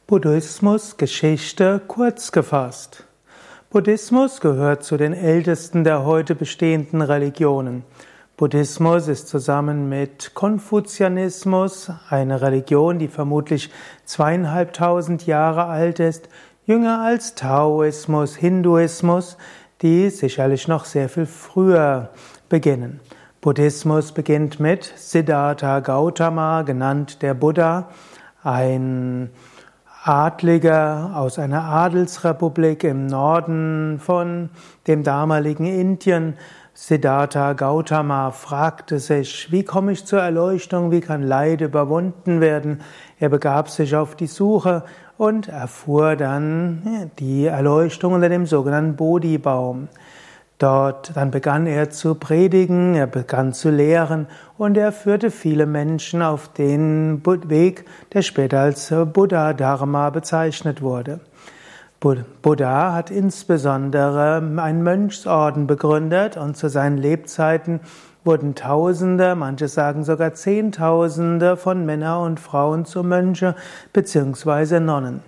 Buddhismus Geschichte kurz gefasst. Buddhismus gehört zu den ältesten der heute bestehenden Religionen. Buddhismus ist zusammen mit Konfuzianismus eine Religion, die vermutlich 2500 Jahre alt ist, jünger als Taoismus, Hinduismus, die sicherlich noch sehr viel früher beginnen. Buddhismus beginnt mit Siddhartha Gautama, genannt der Buddha, ein Adliger aus einer Adelsrepublik im Norden von dem damaligen Indien. Siddhartha Gautama fragte sich, wie komme ich zur Erleuchtung, wie kann Leid überwunden werden? Er begab sich auf die Suche und erfuhr dann die Erleuchtung unter dem sogenannten Bodhi-Baum. Dann begann er zu predigen, er begann zu lehren und er führte viele Menschen auf den Weg, der später als Buddha-Dharma bezeichnet wurde. Buddha hat insbesondere einen Mönchsorden begründet und zu seinen Lebzeiten wurden Tausende, manche sagen sogar Zehntausende von Männern und Frauen zu Mönche bzw. Nonnen.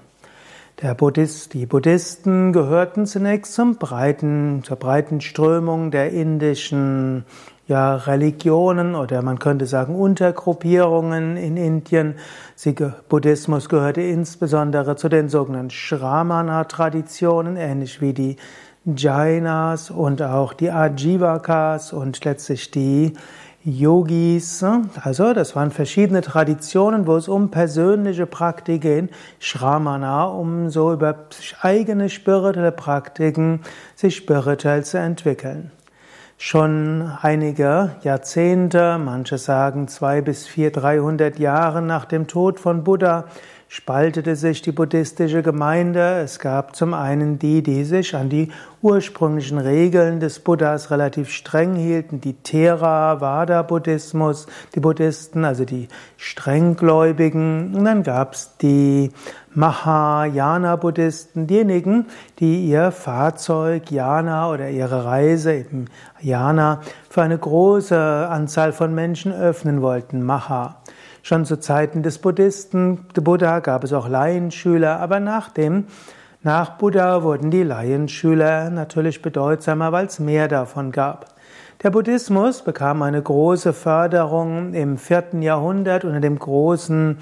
Die Buddhisten gehörten zunächst zur breiten Strömung der indischen Religionen oder man könnte sagen Untergruppierungen in Indien. Buddhismus gehörte insbesondere zu den sogenannten Shramana-Traditionen, ähnlich wie die Jainas und auch die Ajivakas und letztlich die Yogis, also das waren verschiedene Traditionen, wo es um persönliche Praktiken ging, Shramana, um so über eigene spirituelle Praktiken sich spirituell zu entwickeln. Schon einige Jahrzehnte, manche sagen 200 bis 300 Jahre nach dem Tod von Buddha, spaltete sich die buddhistische Gemeinde. Es gab zum einen die sich an die ursprünglichen Regeln des Buddhas relativ streng hielten, die Theravada-Buddhismus, die Buddhisten, also die Strenggläubigen. Und dann gab es die Mahayana-Buddhisten, diejenigen, die ihr Fahrzeug Yana oder ihre Reise eben Yana für eine große Anzahl von Menschen öffnen wollten, Maha. Schon zu Zeiten des Buddha gab es auch Laienschüler, aber nach Buddha wurden die Laienschüler natürlich bedeutsamer, weil es mehr davon gab. Der Buddhismus bekam eine große Förderung im 4. Jahrhundert unter dem großen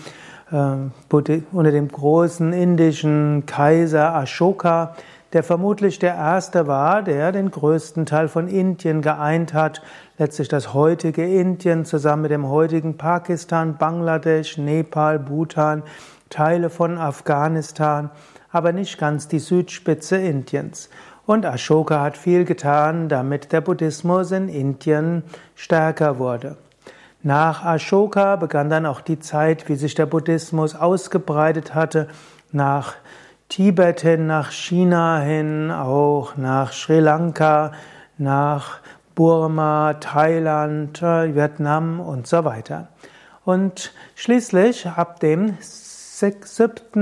indischen Kaiser Ashoka, der vermutlich der erste war, der den größten Teil von Indien geeint hat, letztlich das heutige Indien zusammen mit dem heutigen Pakistan, Bangladesch, Nepal, Bhutan, Teile von Afghanistan, aber nicht ganz die Südspitze Indiens. Und Ashoka hat viel getan, damit der Buddhismus in Indien stärker wurde. Nach Ashoka begann dann auch die Zeit, wie sich der Buddhismus ausgebreitet hatte, nach Tibet hin, nach China hin, auch nach Sri Lanka, nach Burma, Thailand, Vietnam und so weiter. Und schließlich ab dem 6.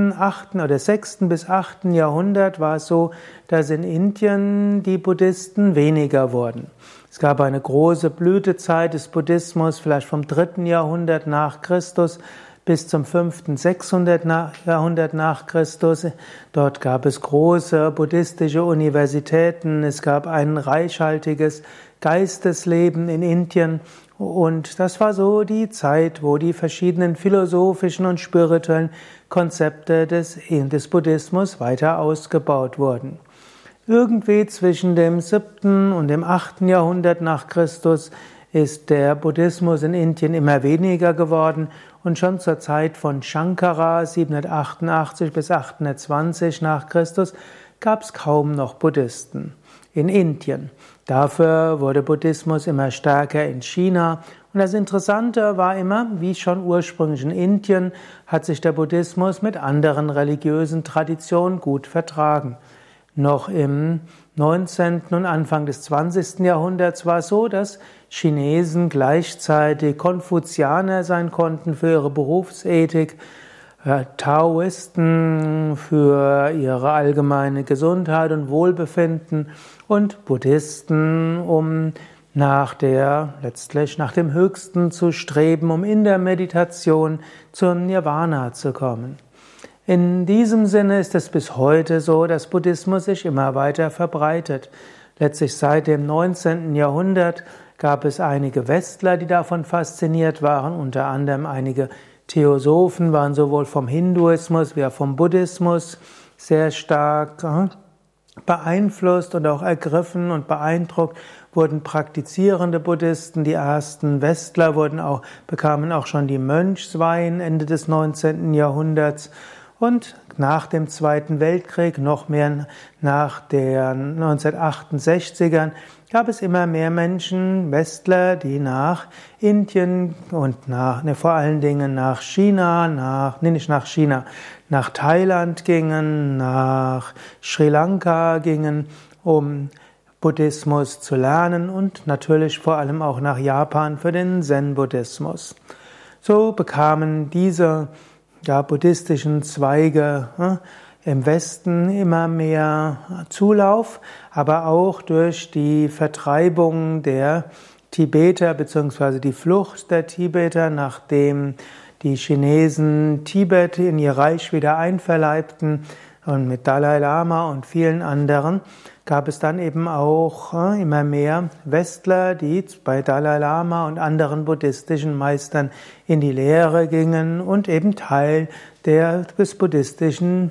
bis 8. Jahrhundert war es so, dass in Indien die Buddhisten weniger wurden. Es gab eine große Blütezeit des Buddhismus, vielleicht vom 3. Jahrhundert nach Christus bis zum 5. 600. Jahrhundert nach Christus. Dort gab es große buddhistische Universitäten, es gab ein reichhaltiges Geistesleben in Indien und das war so die Zeit, wo die verschiedenen philosophischen und spirituellen Konzepte des Buddhismus weiter ausgebaut wurden. Irgendwie zwischen dem 7. und dem 8. Jahrhundert nach Christus ist der Buddhismus in Indien immer weniger geworden und schon zur Zeit von Shankara 788 bis 820 nach Christus gab es kaum noch Buddhisten in Indien. Dafür wurde Buddhismus immer stärker in China und das Interessante war immer, wie schon ursprünglich in Indien, hat sich der Buddhismus mit anderen religiösen Traditionen gut vertragen. Noch im 19. und Anfang des 20. Jahrhunderts war es so, dass Chinesen gleichzeitig Konfuzianer sein konnten für ihre Berufsethik, Taoisten für ihre allgemeine Gesundheit und Wohlbefinden und Buddhisten, um letztlich nach dem Höchsten zu streben, um in der Meditation zum Nirvana zu kommen. In diesem Sinne ist es bis heute so, dass Buddhismus sich immer weiter verbreitet. Letztlich seit dem 19. Jahrhundert gab es einige Westler, die davon fasziniert waren, unter anderem einige Theosophen waren sowohl vom Hinduismus wie auch vom Buddhismus sehr stark beeinflusst und auch ergriffen und beeindruckt, wurden praktizierende Buddhisten. Die ersten Westler bekamen auch schon die Mönchsweihen Ende des 19. Jahrhunderts. Und nach dem Zweiten Weltkrieg, noch mehr nach den 1968ern, gab es immer mehr Menschen, Westler, die nach Indien und vor allen Dingen nach nach Thailand gingen, nach Sri Lanka gingen, um Buddhismus zu lernen und natürlich vor allem auch nach Japan für den Zen-Buddhismus. So bekamen diese buddhistischen Zweige im Westen immer mehr Zulauf, aber auch durch die Vertreibung der Tibeter bzw. die Flucht der Tibeter, nachdem die Chinesen Tibet in ihr Reich wieder einverleibten und mit Dalai Lama und vielen anderen, gab es dann eben auch immer mehr Westler, die bei Dalai Lama und anderen buddhistischen Meistern in die Lehre gingen und eben Teil der buddhistischen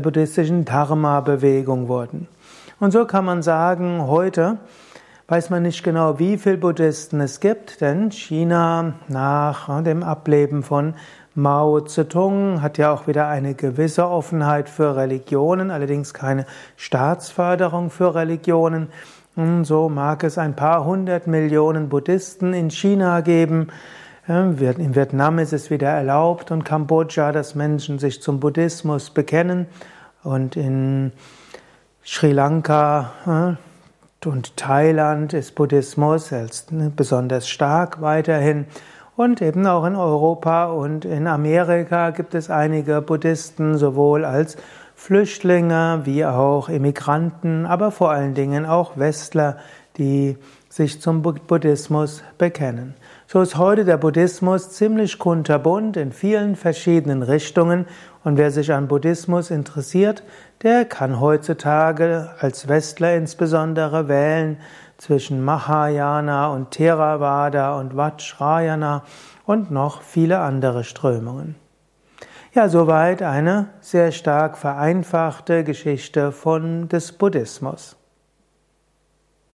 Dharma-Bewegung wurden. Und so kann man sagen, heute weiß man nicht genau, wie viele Buddhisten es gibt, denn China nach dem Ableben von Mao Zedong hat ja auch wieder eine gewisse Offenheit für Religionen, allerdings keine Staatsförderung für Religionen. Und so mag es ein paar 100 Millionen Buddhisten in China geben. In Vietnam ist es wieder erlaubt und Kambodscha, dass Menschen sich zum Buddhismus bekennen. Und in Sri Lanka und Thailand ist Buddhismus besonders stark weiterhin. Und eben auch in Europa und in Amerika gibt es einige Buddhisten, sowohl als Flüchtlinge wie auch Immigranten, aber vor allen Dingen auch Westler, die sich zum Buddhismus bekennen. So ist heute der Buddhismus ziemlich kunterbunt in vielen verschiedenen Richtungen und wer sich an Buddhismus interessiert, der kann heutzutage als Westler insbesondere wählen zwischen Mahayana und Theravada und Vajrayana und noch viele andere Strömungen. Ja, soweit eine sehr stark vereinfachte Geschichte des Buddhismus.